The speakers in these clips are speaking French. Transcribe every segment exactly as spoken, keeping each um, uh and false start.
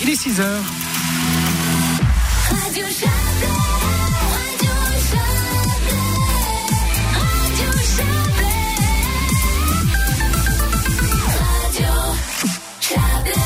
il est six heures. Radio Chablais, Radio Chablais, Radio Chablais, Radio Chablais.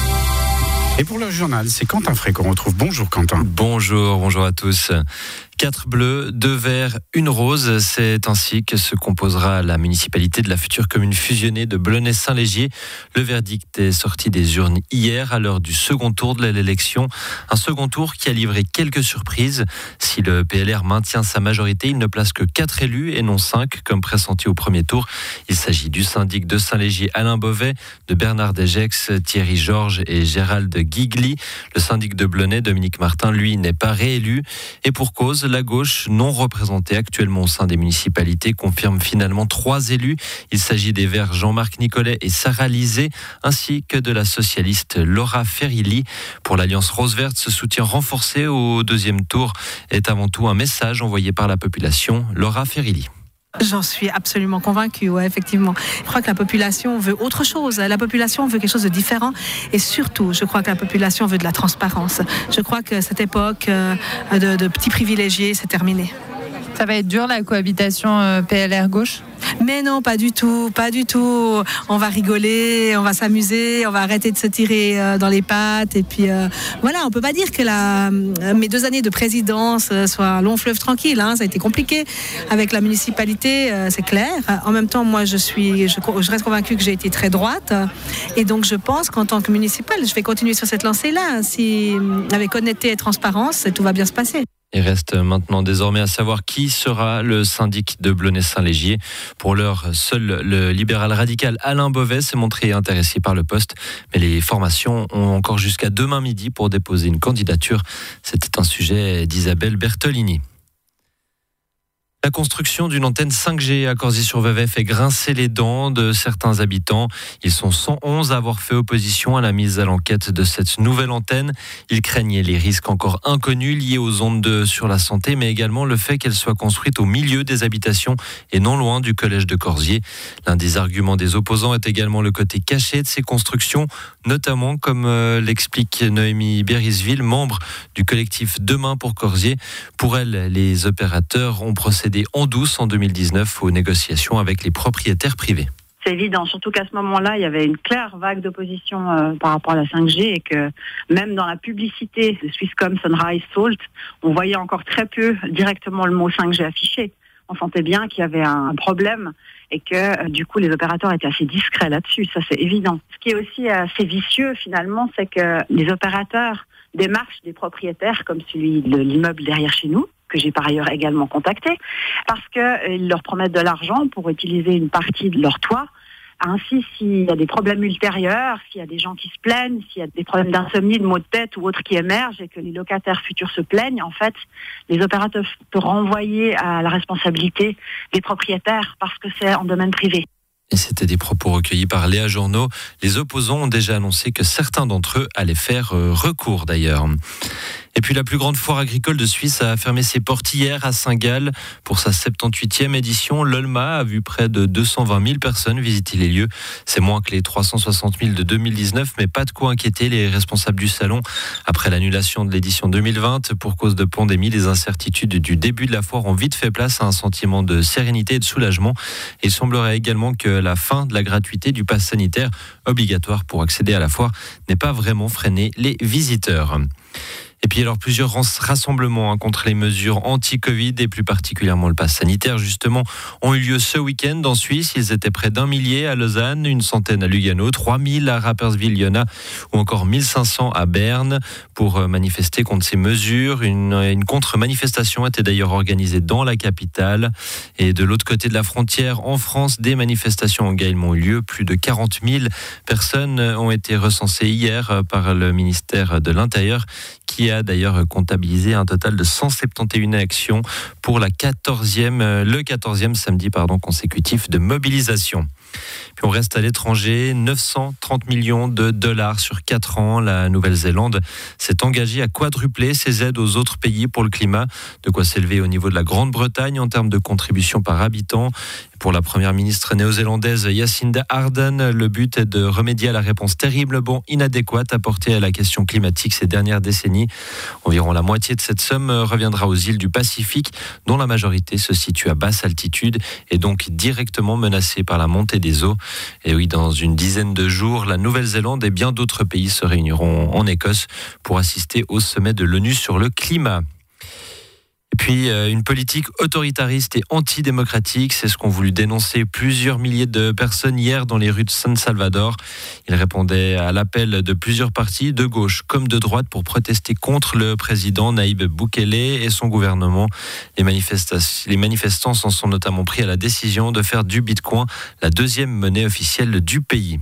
Et pour le journal, c'est Quentin Frey qu'on retrouve. Bonjour Quentin. Bonjour, bonjour à tous. Quatre bleus, deux verts, une rose. C'est ainsi que se composera la municipalité de la future commune fusionnée de Blonay-Saint-Légier. Le verdict est sorti des urnes hier à l'heure du second tour de l'élection. Un second tour qui a livré quelques surprises. Si le P L R maintient sa majorité, il ne place que quatre élus et non cinq comme pressenti au premier tour. Il s'agit du syndic de Saint-Légier Alain Beauvais, de Bernard Desgex, Thierry Georges et Gérald Guigli. Le syndic de Blonay, Dominique Martin, lui, n'est pas réélu. Et pour cause, la gauche, non représentée actuellement au sein des municipalités, confirme finalement trois élus. Il s'agit des Verts Jean-Marc Nicolet et Sarah Lisée, ainsi que de la socialiste Laura Ferilli. Pour l'Alliance Rose-Verte, ce soutien renforcé au deuxième tour est avant tout un message envoyé par la population. Laura Ferilli. J'en suis absolument convaincue, ouais, effectivement. Je crois que la population veut autre chose. La population veut quelque chose de différent. Et surtout, je crois que la population veut de la transparence. Je crois que cette époque euh, de, de petits privilégiés, c'est terminé. Ça va être dur, la cohabitation euh, P L R gauche ? Mais non, pas du tout, pas du tout. On va rigoler, on va s'amuser, on va arrêter de se tirer euh, dans les pattes. Et puis euh, voilà, on peut pas dire que la, mes deux années de présidence euh, soient un long fleuve tranquille. Hein, ça a été compliqué avec la municipalité, euh, c'est clair. En même temps, moi, je suis, je, je reste convaincue que j'ai été très droite. Et donc, je pense qu'en tant que municipale, je vais continuer sur cette lancée-là. Si avec honnêteté et transparence, tout va bien se passer. Il reste maintenant désormais à savoir qui sera le syndic de Blonay-Saint-Légier. Pour l'heure, seul le libéral radical Alain Beauvais s'est montré intéressé par le poste. Mais les formations ont encore jusqu'à demain midi pour déposer une candidature. C'était un sujet d'Isabelle Bertolini. La construction d'une antenne cinq G à Corzy-sur-Vevey fait grincer les dents de certains habitants. Ils sont cent onze à avoir fait opposition à la mise à l'enquête de cette nouvelle antenne. Ils craignaient les risques encore inconnus liés aux ondes de, sur la santé, mais également le fait qu'elle soit construite au milieu des habitations et non loin du collège de Corzier. L'un des arguments des opposants est également le côté caché de ces constructions, notamment comme euh, l'explique Noémie Bérisville, membre du collectif Demain pour Corzier. Pour elle, les opérateurs ont procédé en douce en deux mille dix-neuf aux négociations avec les propriétaires privés. C'est évident, surtout qu'à ce moment-là, il y avait une claire vague d'opposition euh, par rapport à la cinq G et que même dans la publicité de Swisscom, Sunrise, Salt, on voyait encore très peu directement le mot cinq G affiché. On sentait bien qu'il y avait un problème et que euh, du coup les opérateurs étaient assez discrets là-dessus, ça c'est évident. Ce qui est aussi assez vicieux finalement, c'est que les opérateurs démarchent des propriétaires comme celui de l'immeuble derrière chez nous, que j'ai par ailleurs également contacté, parce qu'ils euh, leur promettent de l'argent pour utiliser une partie de leur toit. Ainsi, s'il y a des problèmes ultérieurs, s'il y a des gens qui se plaignent, s'il y a des problèmes d'insomnie, de maux de tête ou autres qui émergent et que les locataires futurs se plaignent, en fait, les opérateurs peuvent renvoyer à la responsabilité des propriétaires parce que c'est en domaine privé. Et c'était des propos recueillis par Léa Journeau. Les opposants ont déjà annoncé que certains d'entre eux allaient faire recours d'ailleurs. Et puis la plus grande foire agricole de Suisse a fermé ses portes hier à Saint-Gall pour sa soixante-dix-huitième édition. L'O L M A a vu près de deux cent vingt mille personnes visiter les lieux. C'est moins que les trois cent soixante mille de deux mille dix-neuf, mais pas de quoi inquiéter les responsables du salon. Après l'annulation de l'édition deux mille vingt, pour cause de pandémie, les incertitudes du début de la foire ont vite fait place à un sentiment de sérénité et de soulagement. Il semblerait également que la fin de la gratuité du pass sanitaire obligatoire pour accéder à la foire n'ait pas vraiment freiné les visiteurs. Et puis alors plusieurs rassemblements hein, contre les mesures anti-Covid et plus particulièrement le pass sanitaire justement ont eu lieu ce week-end en Suisse. Ils étaient près d'un millier à Lausanne, une centaine à Lugano, trois mille à Rapperswil-Jona ou encore mille cinq cents à Berne pour manifester contre ces mesures. Une, une contre-manifestation était d'ailleurs organisée dans la capitale. Et de l'autre côté de la frontière, en France, des manifestations également ont eu lieu. Plus de quarante mille personnes ont été recensées hier par le ministère de l'Intérieur qui a d'ailleurs comptabilisé un total de cent soixante et onze actions pour la quatorzième, le quatorzième samedi pardon, consécutif de mobilisation. Puis on reste à l'étranger, neuf cent trente millions de dollars sur quatre ans. La Nouvelle-Zélande s'est engagée à quadrupler ses aides aux autres pays pour le climat, de quoi s'élever au niveau de la Grande-Bretagne en termes de contribution par habitant. Pour la première ministre néo-zélandaise Jacinda Ardern, le but est de remédier à la réponse terriblement inadéquate apportée à la question climatique ces dernières décennies. Environ la moitié de cette somme reviendra aux îles du Pacifique, dont la majorité se situe à basse altitude et donc directement menacée par la montée des eaux. Et oui, dans une dizaine de jours, la Nouvelle-Zélande et bien d'autres pays se réuniront en Écosse pour assister au sommet de l'ONU sur le climat. Et puis, une politique autoritariste et antidémocratique, c'est ce qu'ont voulu dénoncer plusieurs milliers de personnes hier dans les rues de San Salvador. Ils répondaient à l'appel de plusieurs partis, de gauche comme de droite, pour protester contre le président Nayib Bukele et son gouvernement. Les, manifestas- les manifestants s'en sont notamment pris à la décision de faire du Bitcoin la deuxième monnaie officielle du pays.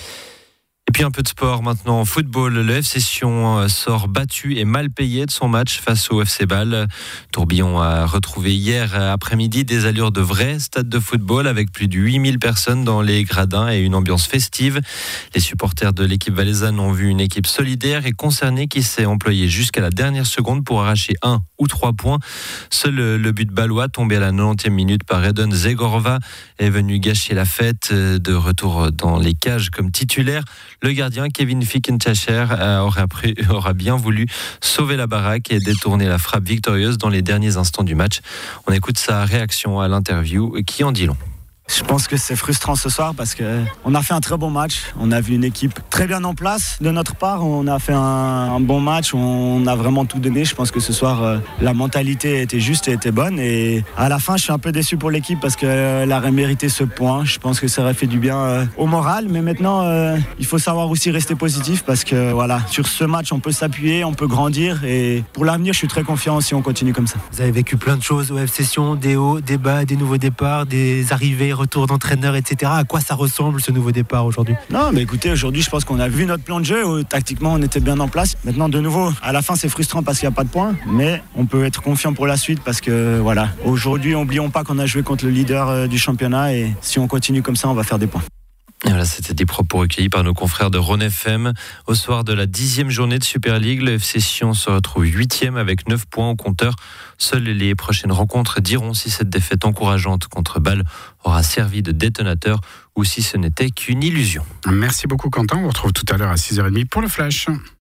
Et puis un peu de sport maintenant. En football, le F C Sion sort battu et mal payé de son match face au F C Bâle. Tourbillon a retrouvé hier après-midi des allures de vrai stade de football avec plus de huit mille personnes dans les gradins et une ambiance festive. Les supporters de l'équipe valaisanne ont vu une équipe solidaire et concernée qui s'est employée jusqu'à la dernière seconde pour arracher un ou trois points. Seul le but bâlois, tombé à la quatre-vingt-dix-septième minute par Edon Zegorova, est venu gâcher la fête. De retour dans les cages comme titulaire, le gardien Kevin Fickentasher aura, pris, aura bien voulu sauver la baraque et détourner la frappe victorieuse dans les derniers instants du match. On écoute sa réaction à l'interview qui en dit long. Je pense que c'est frustrant ce soir parce qu'on a fait un très bon match. On a vu une équipe très bien en place de notre part. On a fait un, un bon match. On a vraiment tout donné. Je pense que ce soir, euh, la mentalité était juste et était bonne. Et à la fin, je suis un peu déçu pour l'équipe parce qu'elle aurait mérité ce point. Je pense que ça aurait fait du bien euh, au moral. Mais maintenant, euh, il faut savoir aussi rester positif parce que voilà, sur ce match, on peut s'appuyer, on peut grandir. Et pour l'avenir, je suis très confiant si on continue comme ça. Vous avez vécu plein de choses au F C Sion, des hauts, des bas, des nouveaux départs, des arrivées, retour d'entraîneur, et cetera. À quoi ça ressemble ce nouveau départ aujourd'hui ? Non, mais écoutez, aujourd'hui, je pense qu'on a vu notre plan de jeu. Où, tactiquement, on était bien en place. Maintenant, de nouveau, à la fin, c'est frustrant parce qu'il n'y a pas de points. Mais on peut être confiant pour la suite parce que, voilà, aujourd'hui, n'oublions pas qu'on a joué contre le leader euh, du championnat. Et si on continue comme ça, on va faire des points. Et voilà, c'était des propos recueillis par nos confrères de Rhône F M. Au soir de la dixième journée de Super League, le F C Sion se retrouve huitième avec neuf points au compteur. Seules les prochaines rencontres diront si cette défaite encourageante contre Bâle aura servi de détonateur ou si ce n'était qu'une illusion. Merci beaucoup Quentin, on vous retrouve tout à l'heure à six heures trente pour le Flash.